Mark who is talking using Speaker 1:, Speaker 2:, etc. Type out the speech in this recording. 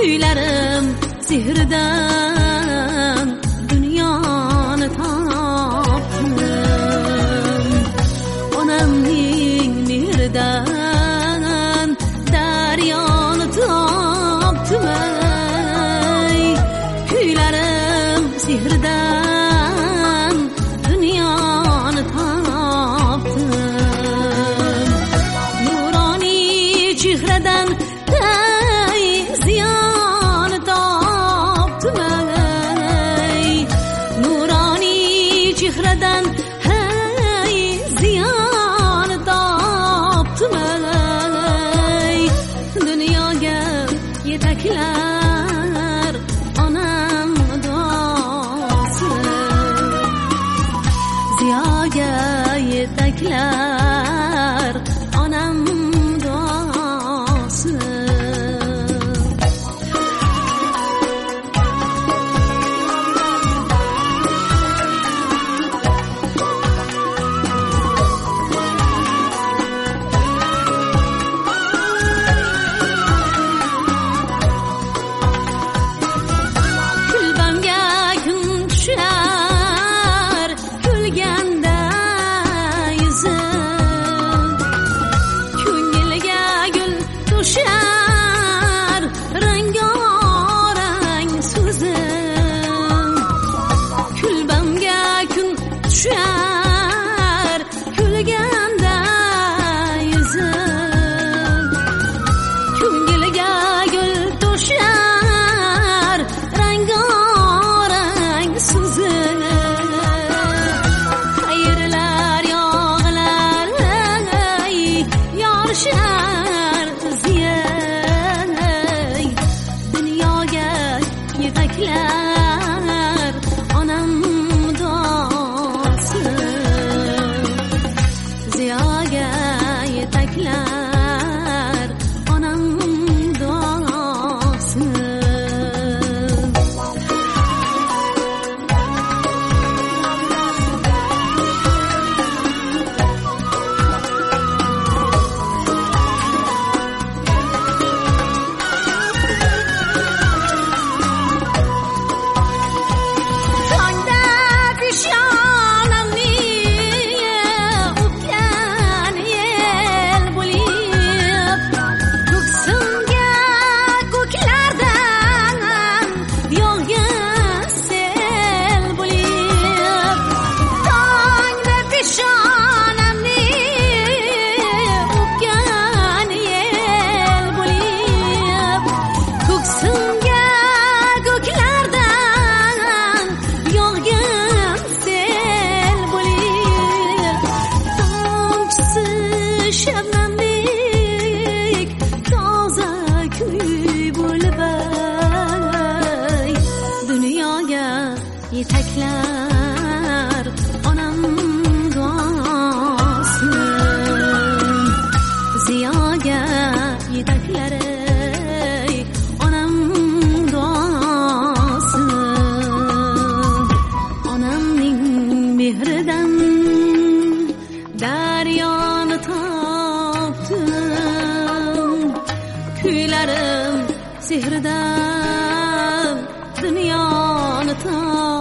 Speaker 1: kuylarim sehrdan dunyoni topdim. Onamning mehridan daryoni topdim. Kuylarim sehrdan dunyoni topdim. Nuroniy chehradan ziyoni topdim. Nuroniy chehradan ziyoni topdim. Dunyoga yetaklar onam duosi. Ziyoga yetaklar onam duosi. Kulbamga kun tushar, kulganda yuzim. Ko'ngilga gul to'shar, rangorang so'zim. Kulbamga kun tushar, kulganda yuzim. Ko'ngilga gul to'shar, rangorang so'zim. Xayrlar yog'ilar, yorishar ziyay. Dunyoga yetaklar onam duosi. Ziyoga yetaklar onam duosi. Tongda peshonamni o'pgan yel bo'lib, ko'ksimga ko'klardan yog'gan sel bo'lib. Tongda peshonamni o'pgan yel bo'lib, ko'ksimga ko'klardan yog'gan sel bo'lib. Tomchisi shabnamdek toza kuy bo'lib, dunyoga yetaklar onam duosi. Ziyoga yetaklar onam duosi. Onamning mehridan daryoni topdim. Kuylarim sehrdan dunyoni topdim.